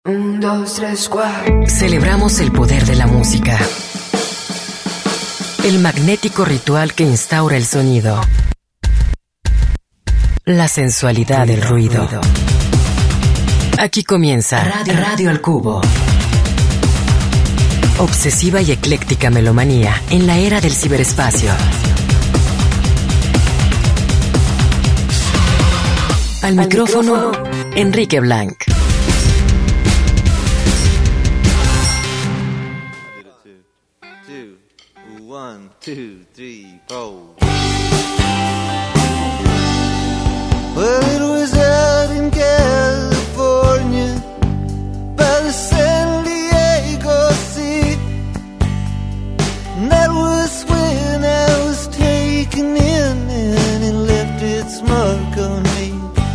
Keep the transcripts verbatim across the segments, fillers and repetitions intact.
Un, dos, tres, cuatro. Celebramos el poder de la música. El magnético ritual que instaura el sonido. La sensualidad del ruido. Aquí comienza Radio, Radio al Cubo. Obsesiva y ecléctica melomanía en la era del ciberespacio. Al, Al micrófono, micrófono, Enrique Blanc. One, two, three, four. Well, it was out in California by the San Diego Sea, and that was when I was taken in, and it left its mark on me.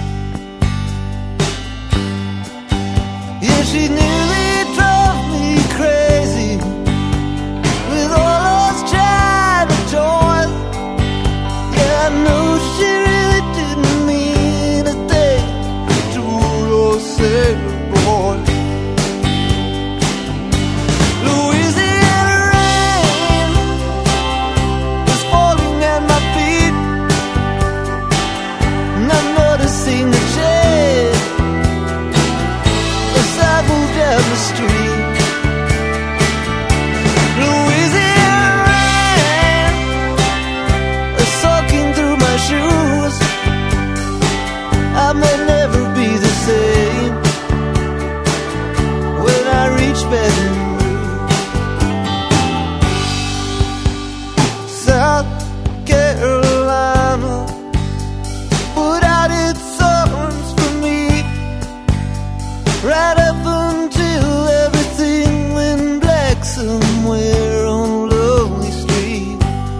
Yeah, she nearly drove me crazy with all those China toys. Yeah, I know she really didn't mean a thing to those sailor boys. Louisiana rain was falling at my feet, and I'm noticing the shade as I move down the street. I may never be the same when I reach Baton Rouge. South Carolina put out its arms for me, right up until everything went black somewhere on a lonely street.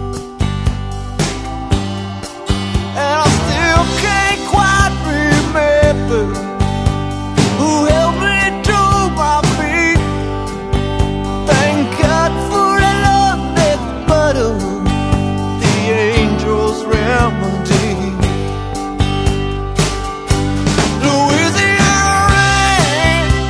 And I still can't quite remember who helped me to my feet. Thank God for a love at the bottom, the angel's remedy. Louisiana rain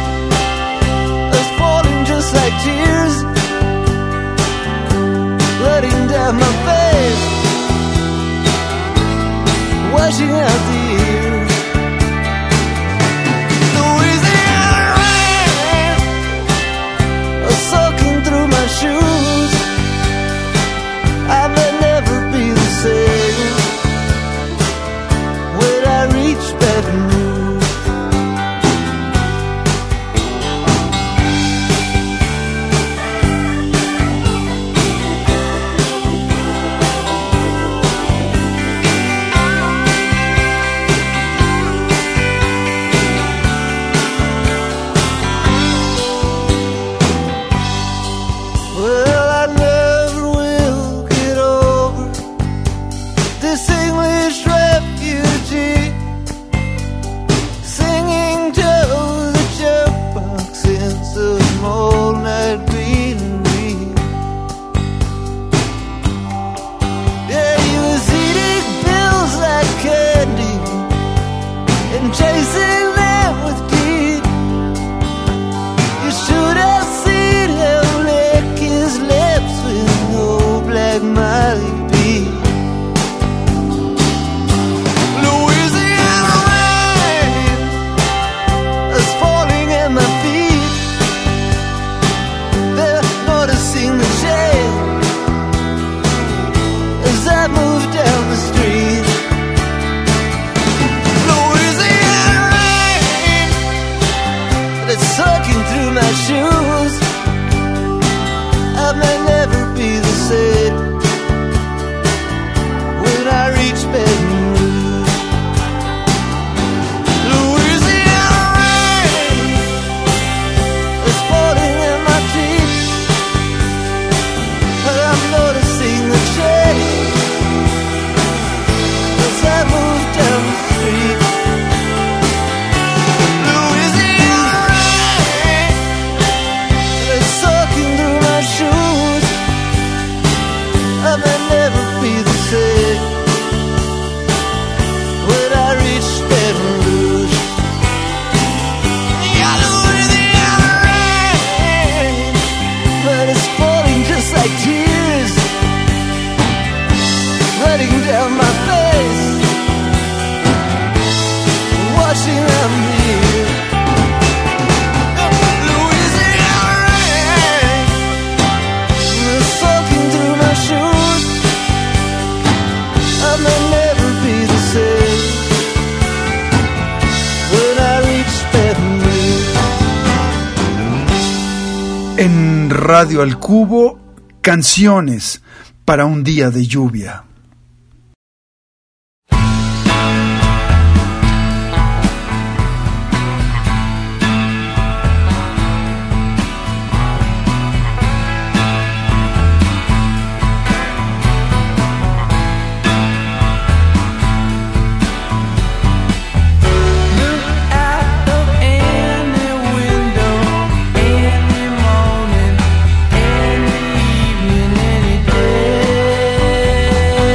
Radio al Cubo, canciones para un día de lluvia. Any day.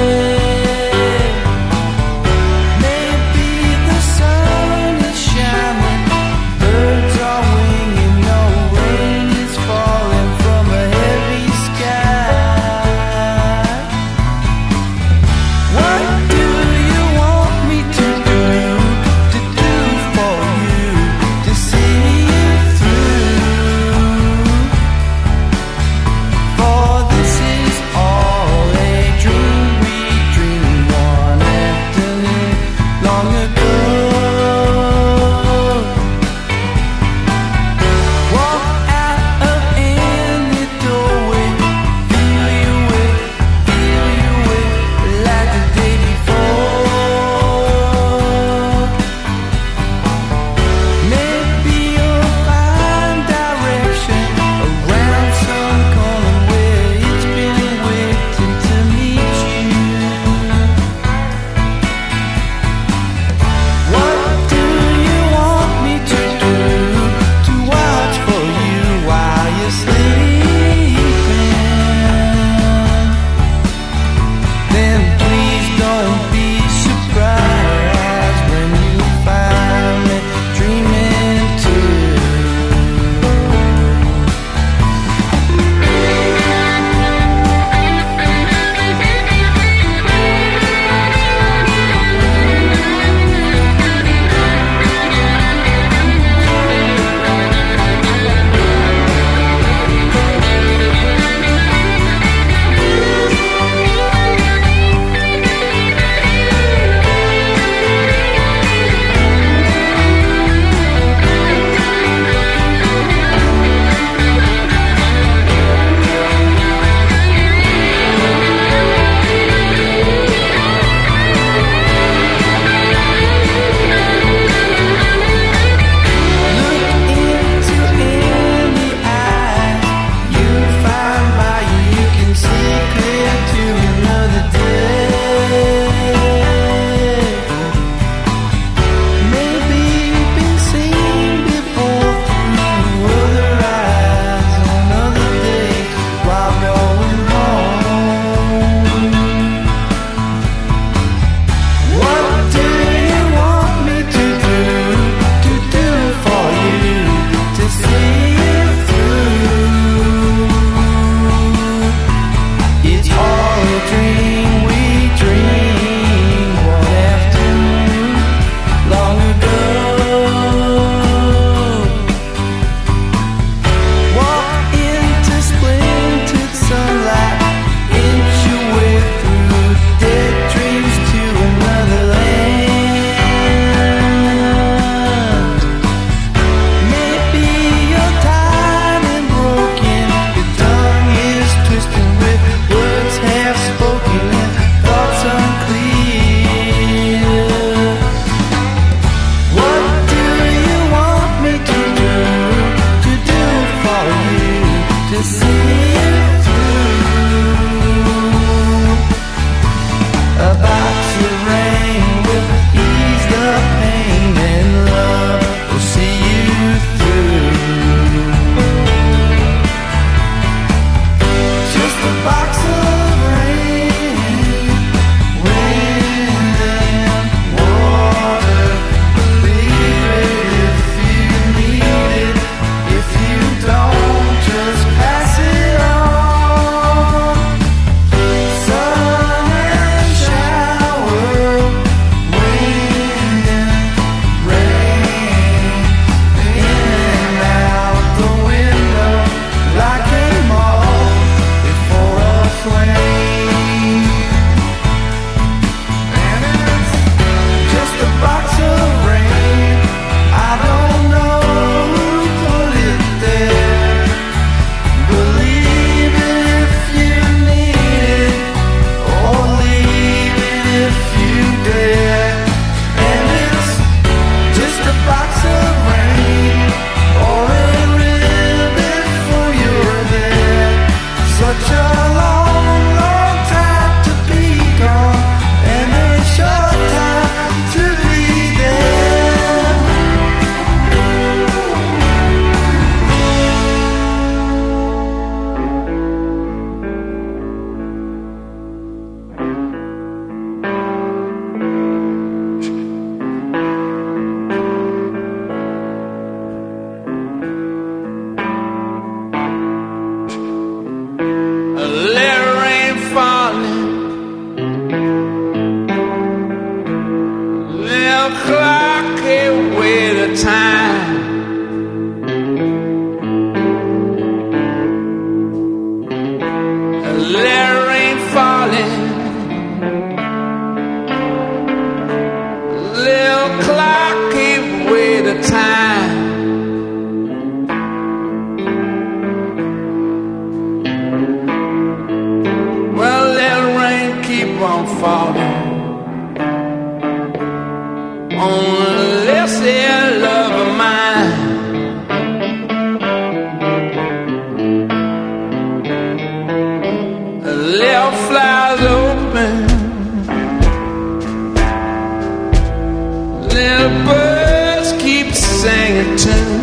turn.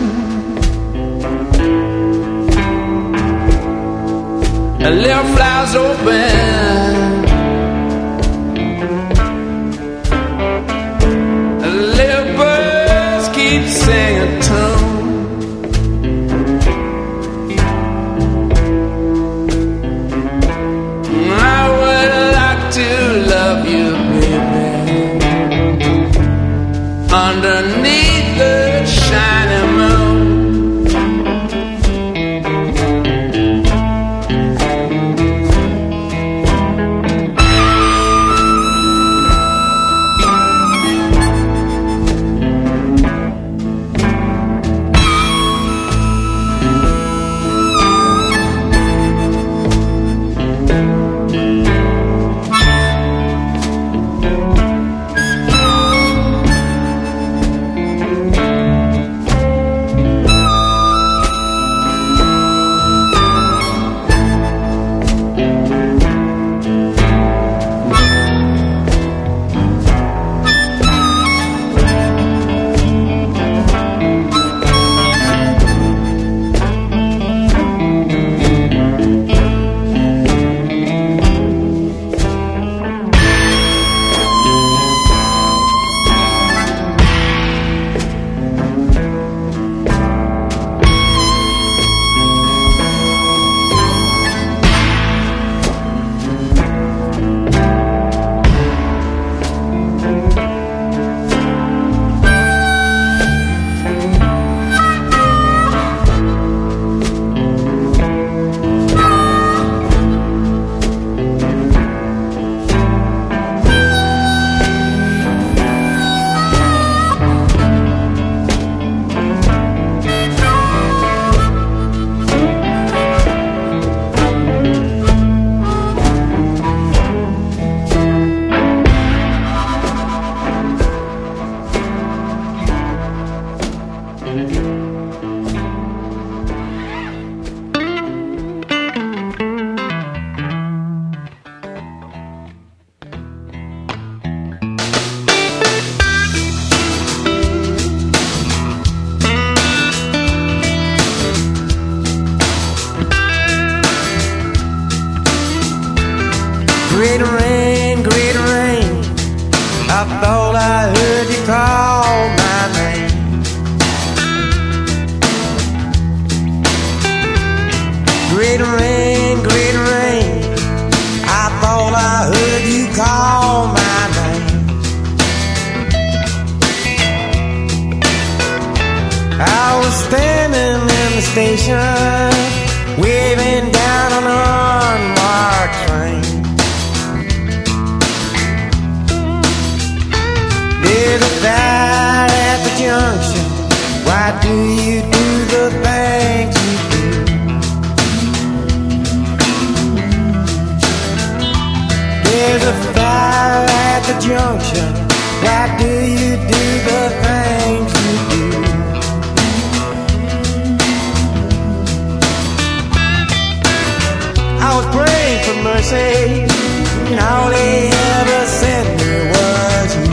A little flowers open, a little birds keep singing a tune. I would like to love you, baby, underneath the shining moon. Great rain, great rain, I thought I heard you call my name. Great rain, great rain, I thought I heard you call my name. I was standing in the station, waving down on an unmarked train. There's a fire at the junction. Why do you do the things you do? There's a fire at the junction. Why do you do the things you do? I was praying for mercy, and all they ever sent me was you.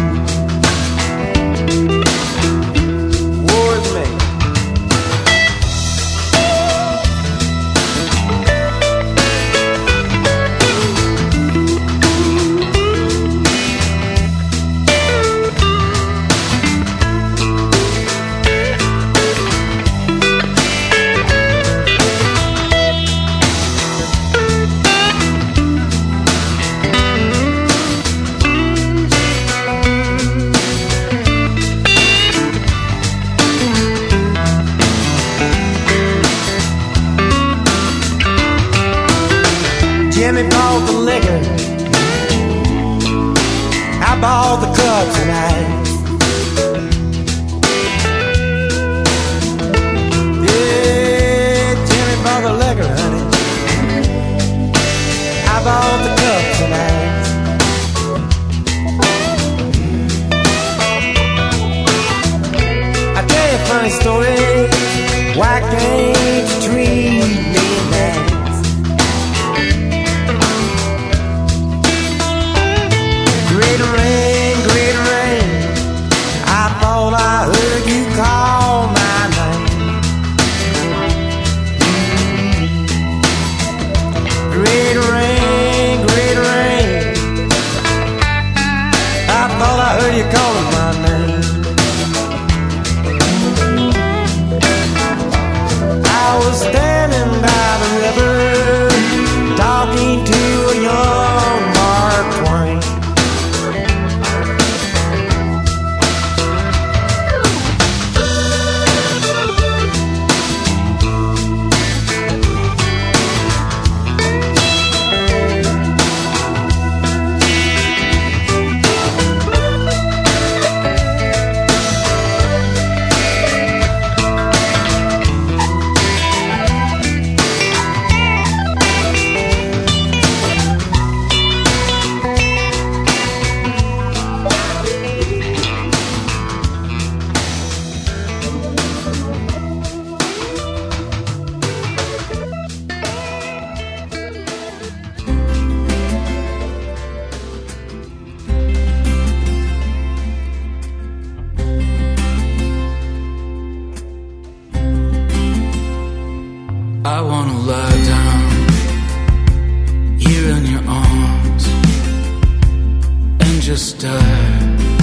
I wanna lie down here in your arms and just die.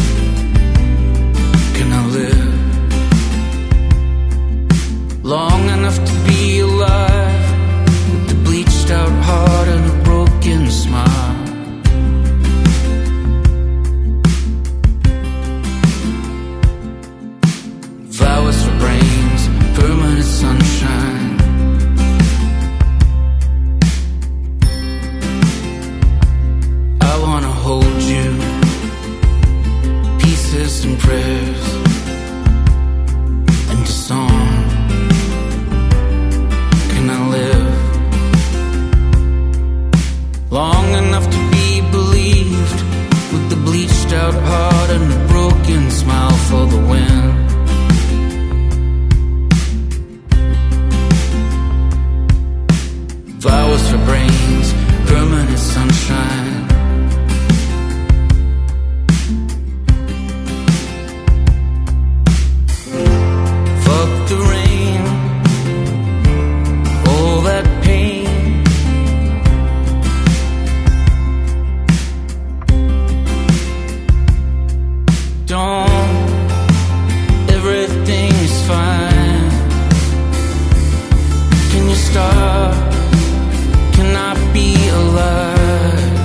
Can I live long enough to be alive with the bleached out heart and a broken smile? Flowers for brains, permanent sunshine. I wanna hold you, pieces and prayers and a song. Can I live long enough to be believed with the bleached out heart and a broken smile for the wind? Flowers for brains, permanent sunshine. Fuck the rain, all that pain. Don't, everything is fine. Can you stop? Can I be alive?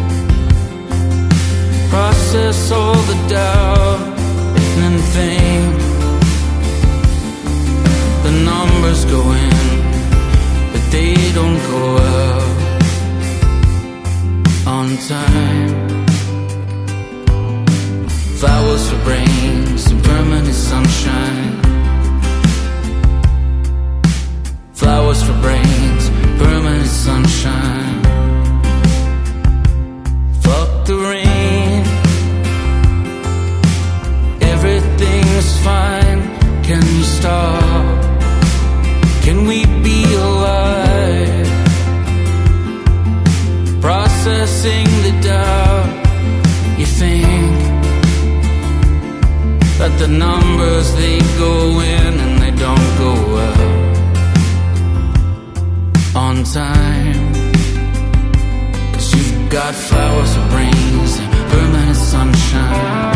Process all the doubt and think. The numbers go in, but they don't go out on time. Flowers for brains and permanent sunshine. Flowers for brains, permanent sunshine. Fuck the rain, everything's fine. Can you stop? Can we be alive? Processing the doubt. You think that the numbers, they go in and they don't go out on time. Cause you've got flowers for brains and permanent sunshine.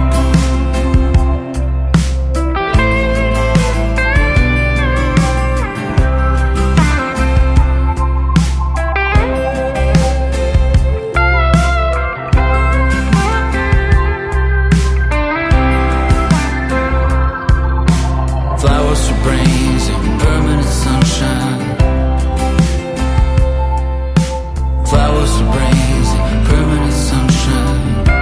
Flowers for brains and permanent sunshine. Flowers for brains and permanent sunshine.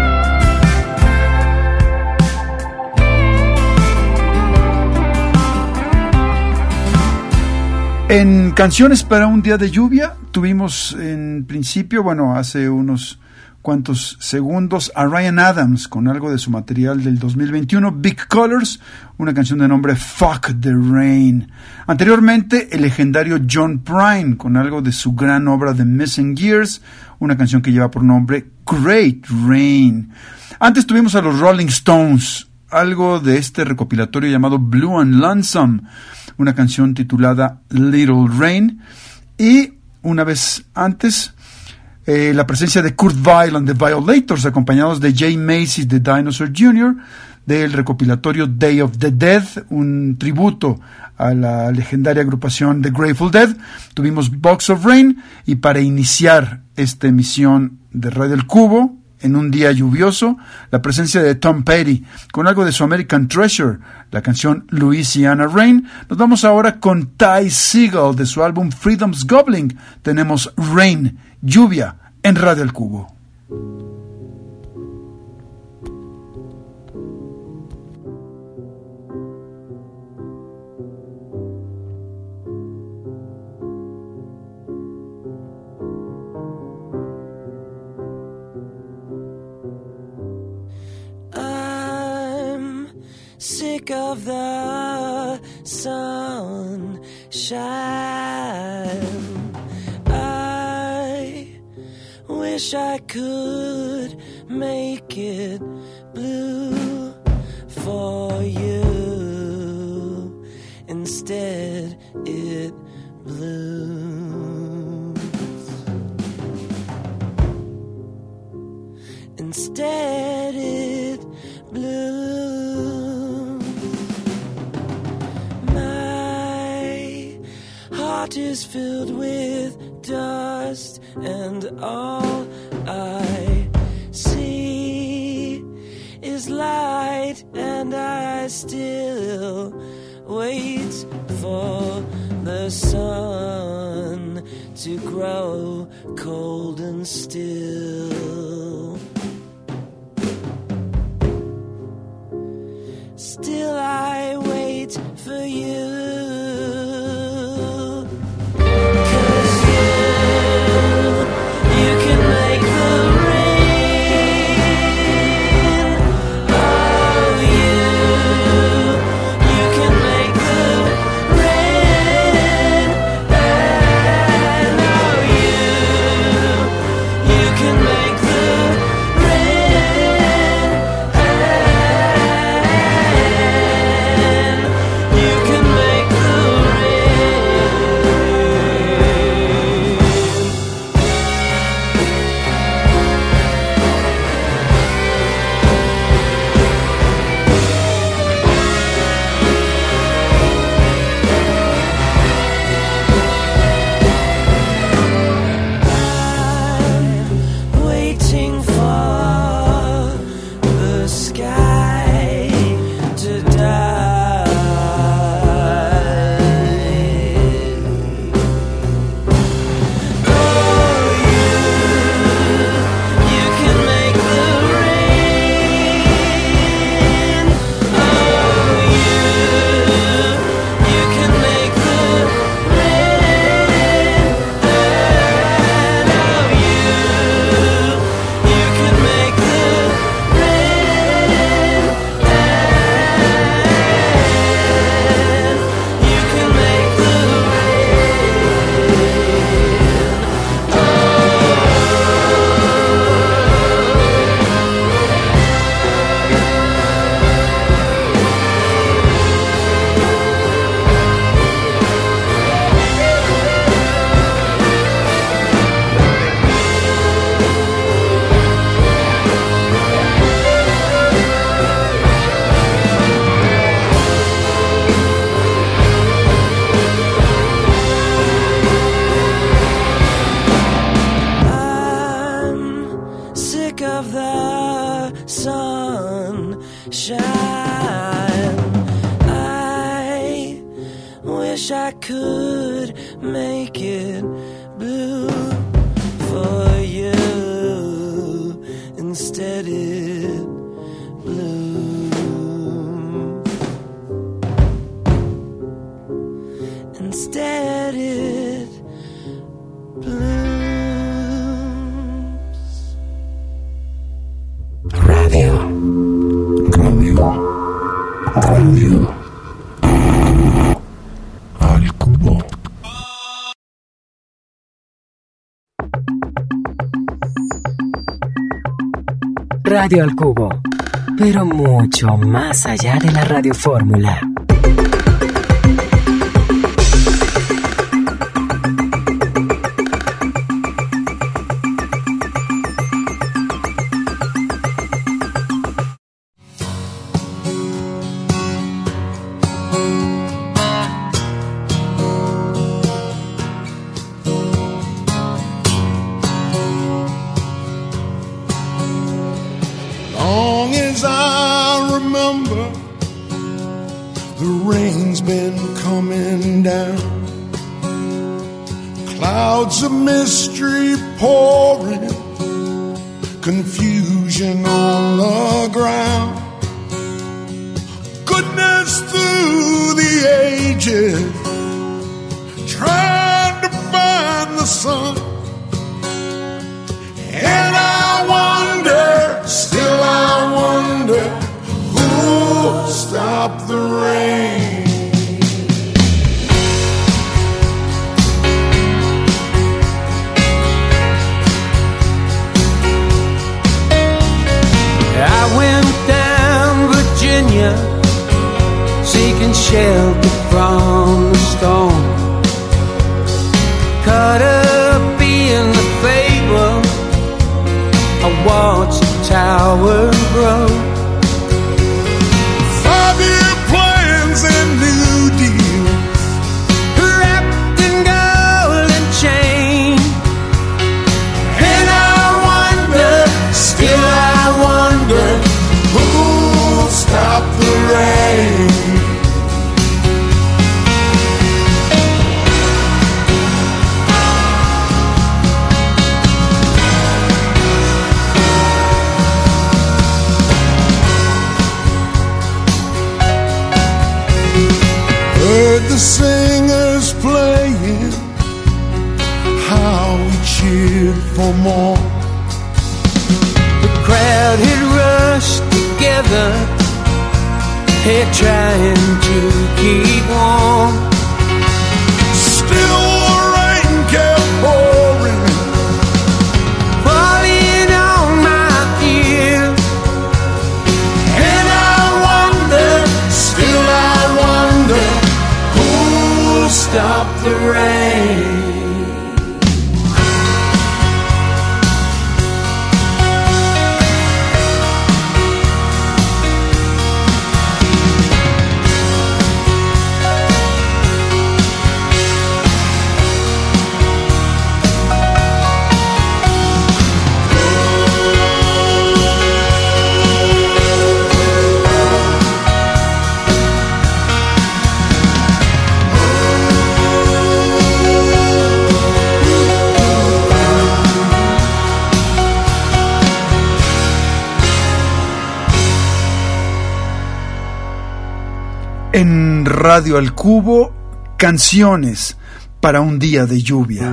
En Canciones para un día de lluvia tuvimos en principio, bueno, hace unos cuantos segundos, a Ryan Adams con algo de su material del dos mil veintiuno, Big Colors, una canción de nombre Fuck the Rain. Anteriormente, el legendario John Prine con algo de su gran obra The Missing Years, una canción que lleva por nombre Great Rain. Antes tuvimos a los Rolling Stones, algo de este recopilatorio llamado Blue and Lonesome, una canción titulada Little Rain, y una vez antes Eh, la presencia de Kurt Weill and the Violators, acompañados de Jay Macy de Dinosaur junior, del recopilatorio Day of the Dead, un tributo a la legendaria agrupación The Grateful Dead. Tuvimos Box of Rain, y para iniciar esta emisión de Radio El Cubo, en un día lluvioso, la presencia de Tom Petty, con algo de su American Treasure, la canción Louisiana Rain. Nos vamos ahora con Ty Segall, de su álbum Freedom's Gobbling. Tenemos Rain, lluvia, en Radio El Cubo. Sick of the sunshine, I wish I could make it blue for you. Instead it blooms. Instead it blooms. My heart is filled with dust, and all I see is light, and I still wait for the sun to grow cold and still. Still I wait for you. Radio al Cubo, pero mucho más allá de la radiofórmula. Shelter from the storm. watch the tower grow. Five-year plans and new deals, Wrapped in gold and chain. and I wonder, still I wonder, who'll stop the rain? Heard the singers playing, how we cheered for more. The crowd had rushed together, here trying to keep warm. Still the rain kept pouring, Falling on my ear. and I wonder, still I wonder, who'll stop the rain? En Radio al Cubo, canciones para un día de lluvia.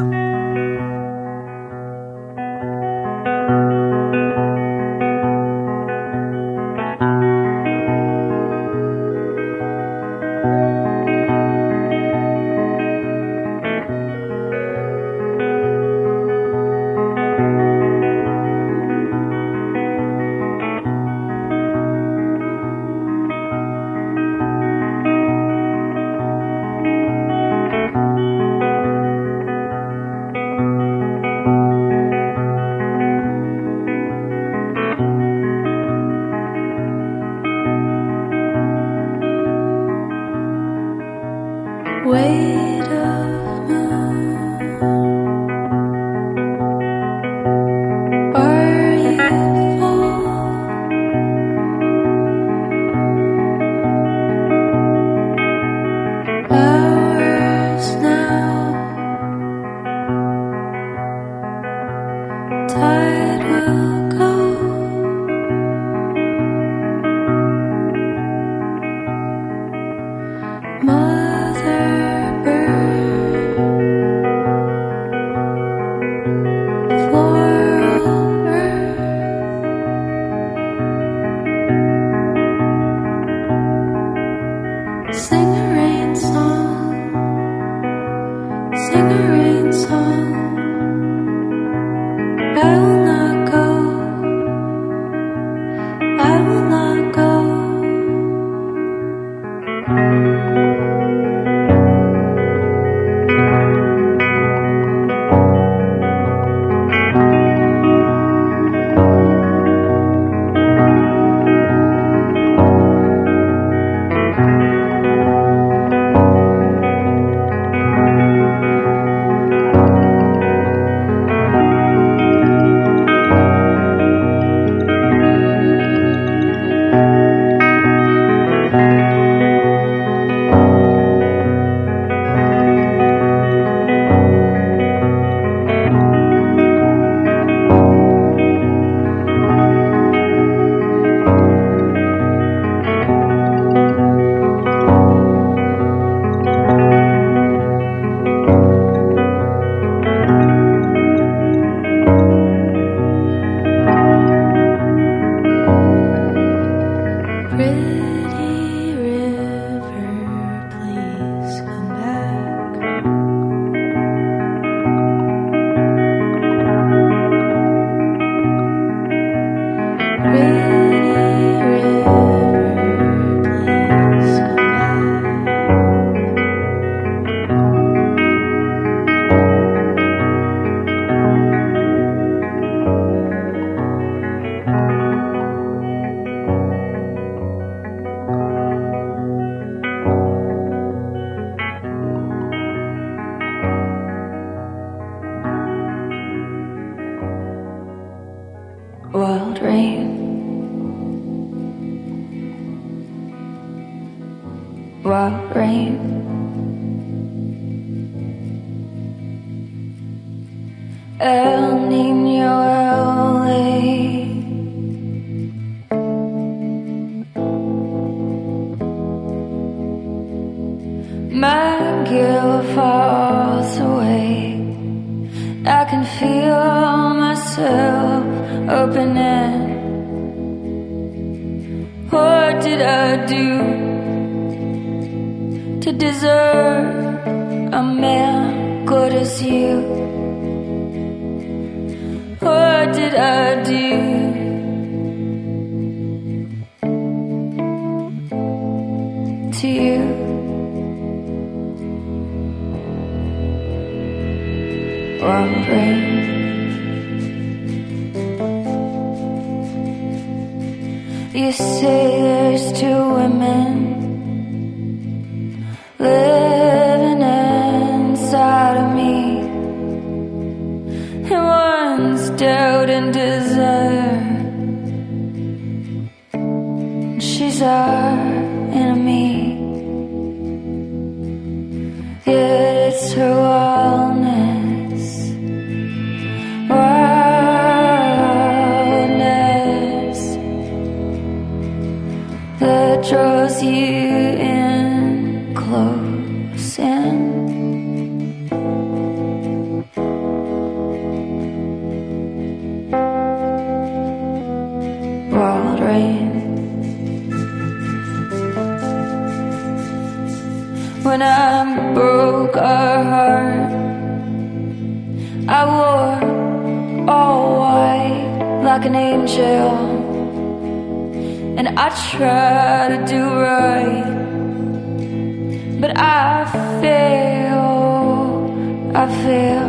Weight of moon, are you full? Hours now, tide will go. Mother bird, floral earth, sing a rain song, sing a rain song. I will not go, I will not go. rain. Wild rain. El Niño L A. My guilt falls away. I can feel myself opening. What did I do to deserve a man good as you? What did I do to you? Wild rain. You say there's two women living inside of me, and one's doubt and desire. She's our enemy, yet it's her wildness, wildness that draws you in close in. Wild rain. When I broke our heart, I wore all white like an angel, and I tried to do right, but I fail, I fail.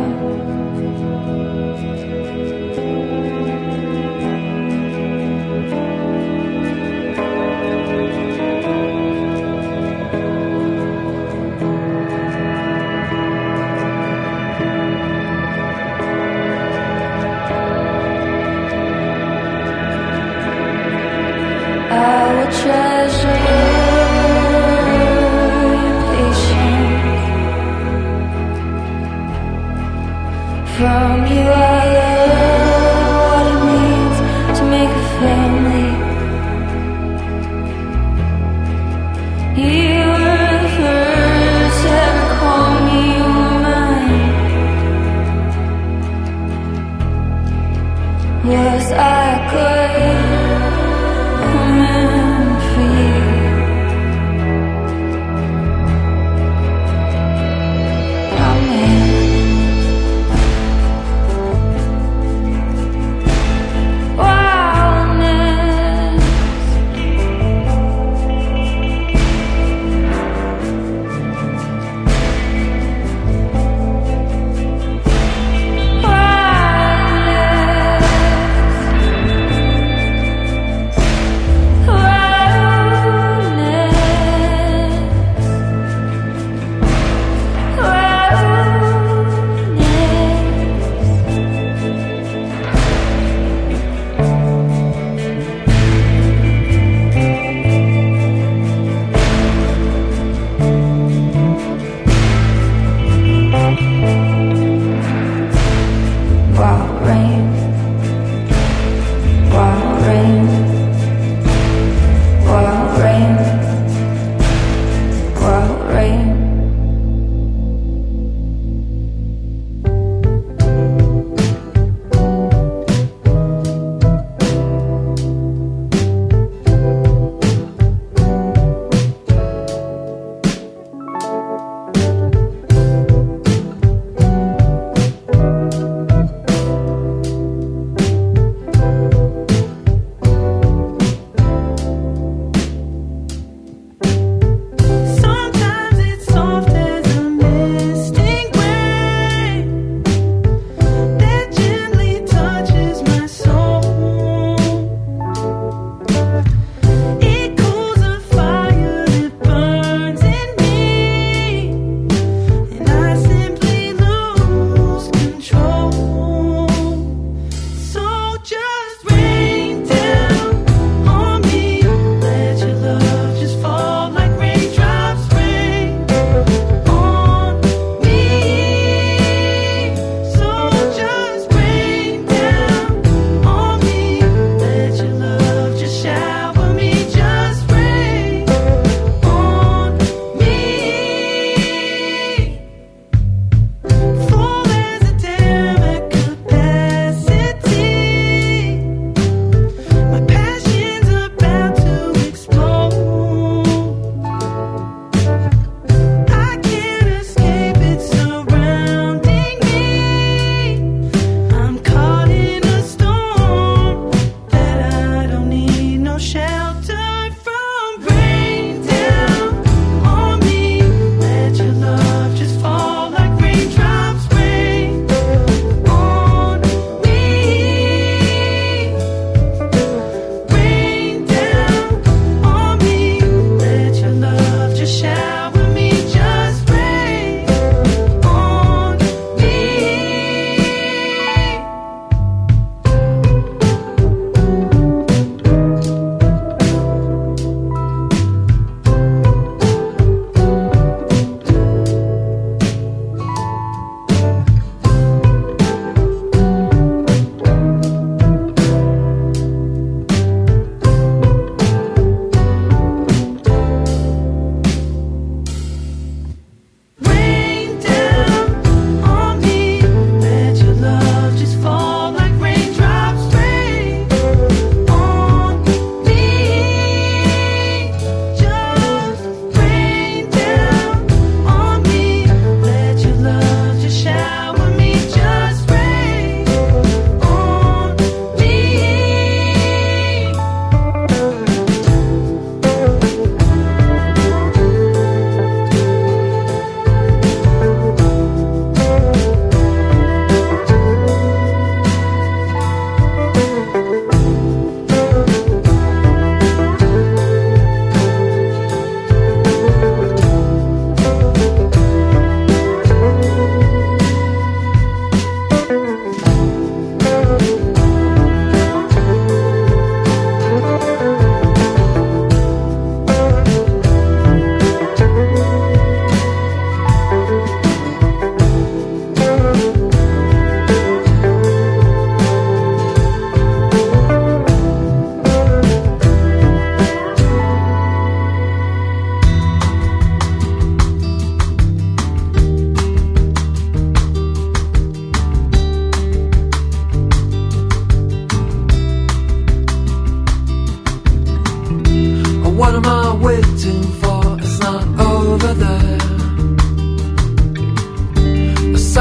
I will treasure your patience. From you I learn what it means to make a family. You were the first to ever call me woman. Was I good?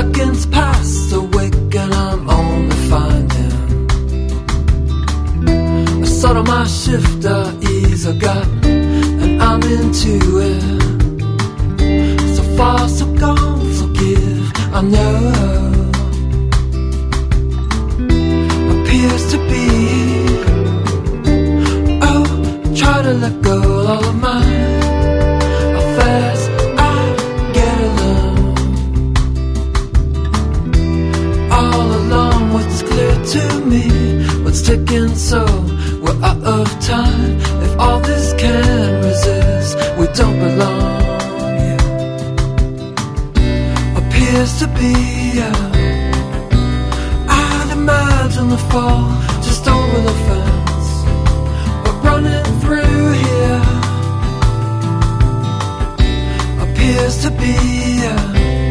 seconds pass awake and I'm only finding I sort of my shifter ease I got and I'm into it. So far so gone, forgive, I know appears to be. Oh, try to let go all of mine. Affairs I get alone. All along what's clear to me, what's taking so we're out of time. If all this can resist, we don't belong here. Appears to be uh, I'd imagine the fall just over the fence, but running through here appears to be uh,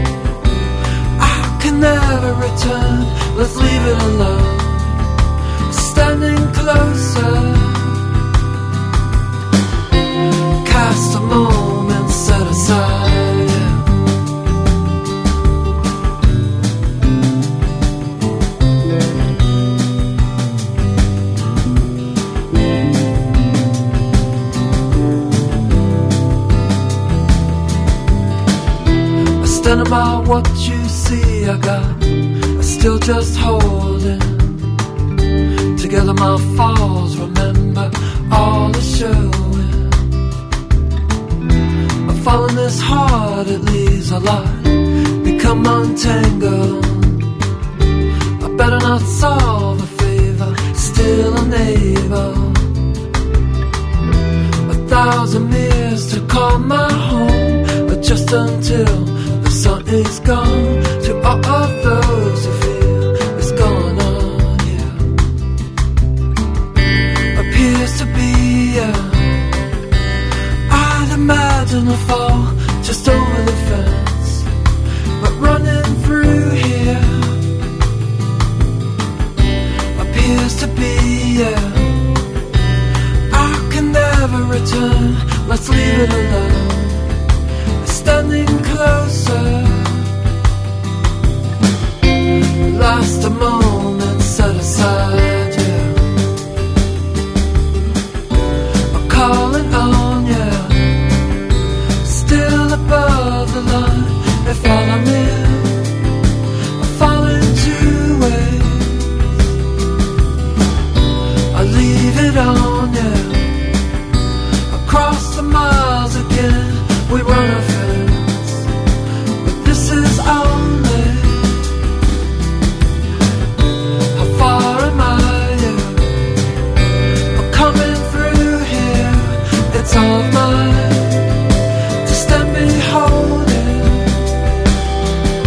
I can never return, let's leave it alone. Standing closer, cast a moment set aside, yeah. Standing by what you see I got, I still just holding together my falls, remember all the showing. I'm falling this hard, it leaves a lot become untangled. I better not solve a favor, still unable. A thousand years to call my home, but just until the sun is gone. To all of those who feel it's going on, yeah. Appears to be uh, I'd imagine a fall just over the fence, but running through here appears to be uh, I can never return, let's leave it alone. Standing closer, last a moment set aside, yeah. I'm calling on you, still above the line. If all I'm in, I fall in two ways. I leave it on you, across the miles again. We run a fence, but this is only. How far am I? Yeah. I'm coming through here. It's all of mine. Just let me hold it.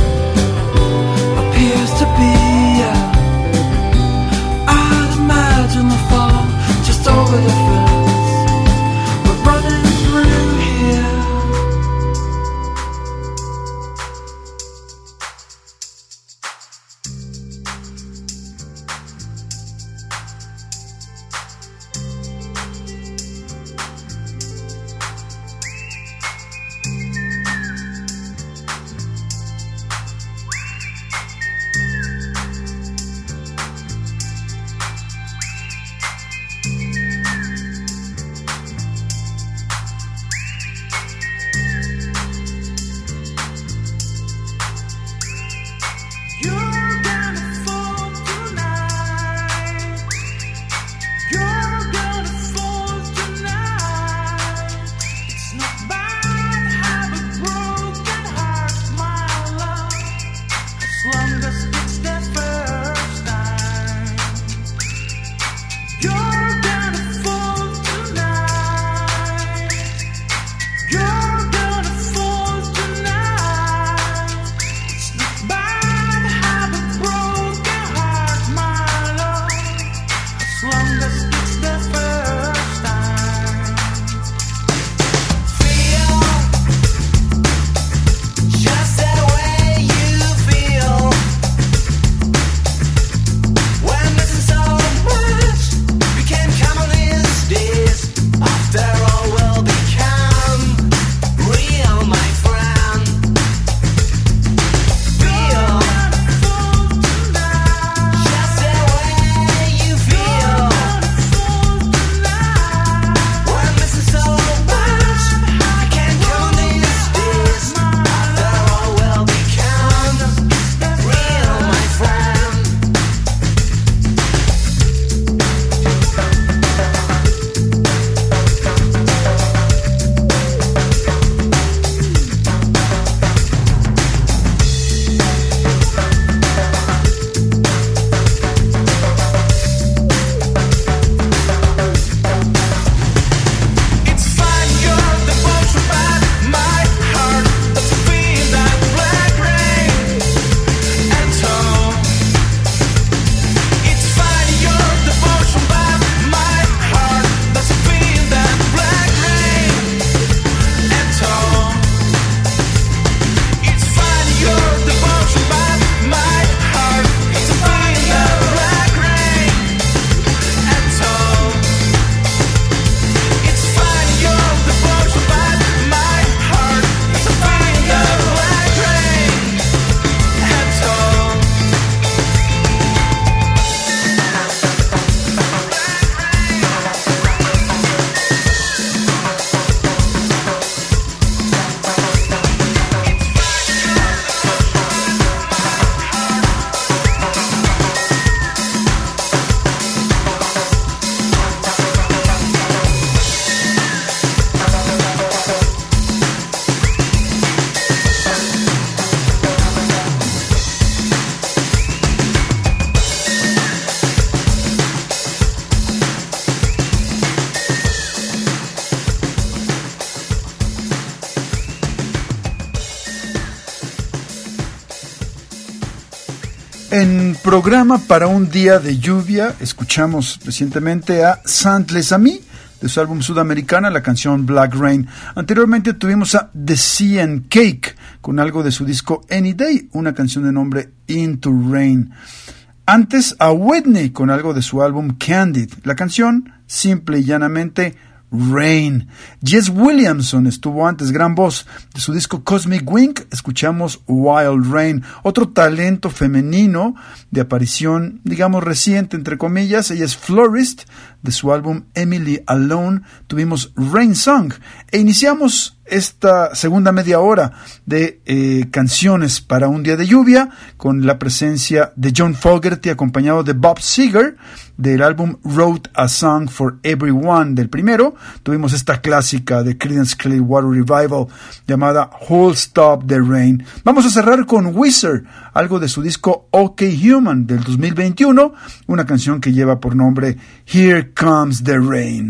En programa para un día de lluvia, escuchamos recientemente a Saint Les Amis, de su álbum sudamericana, la canción Black Rain. Anteriormente tuvimos a The Sea and Cake, con algo de su disco Any Day, una canción de nombre Into Rain. Antes a Whitney, con algo de su álbum Candid, la canción, simple y llanamente, Rain. Jess Williamson estuvo antes, gran voz, de su disco Cosmic Wink, escuchamos Wild Rain, otro talento femenino de aparición, digamos reciente, entre comillas. Ella es Florist, de su álbum Emily Alone, tuvimos Rain Song, e iniciamos esta segunda media hora de eh, canciones para un día de lluvia con la presencia de John Fogerty acompañado de Bob Seger del álbum Wrote a Song for Everyone. Del primero tuvimos esta clásica de Creedence Clearwater Revival llamada Whole Stop the Rain. Vamos a cerrar con Weezer, algo de su disco OK Human del dos mil veintiuno, una canción que lleva por nombre Here Comes the Rain.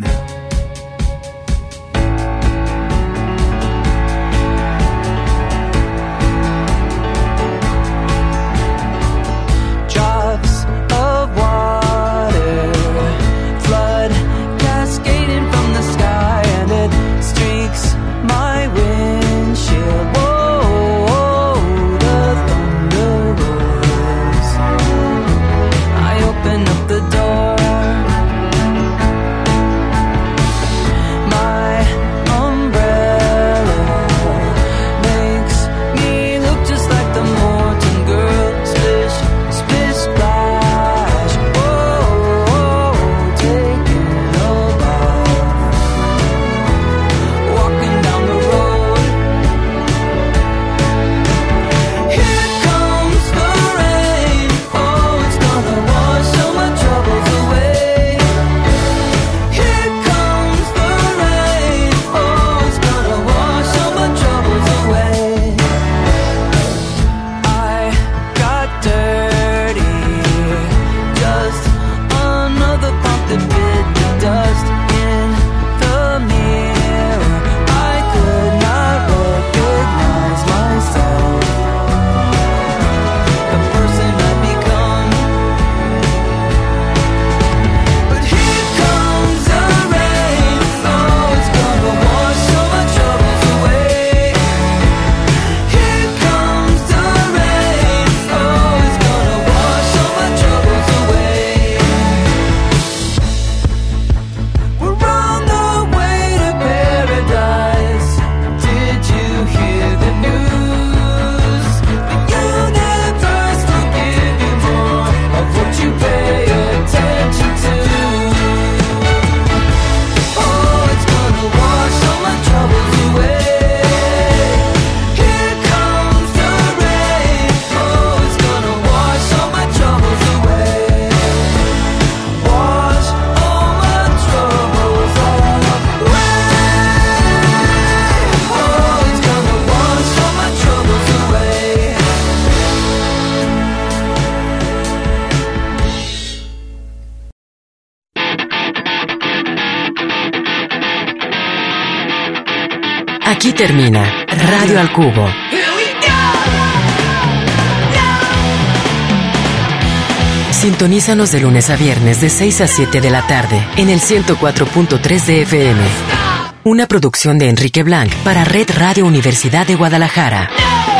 Aquí termina Radio al Cubo. Sintonízanos de lunes a viernes de seis a siete de la tarde en el ciento cuatro punto tres de F M. Una producción de Enrique Blanc para Red Radio Universidad de Guadalajara.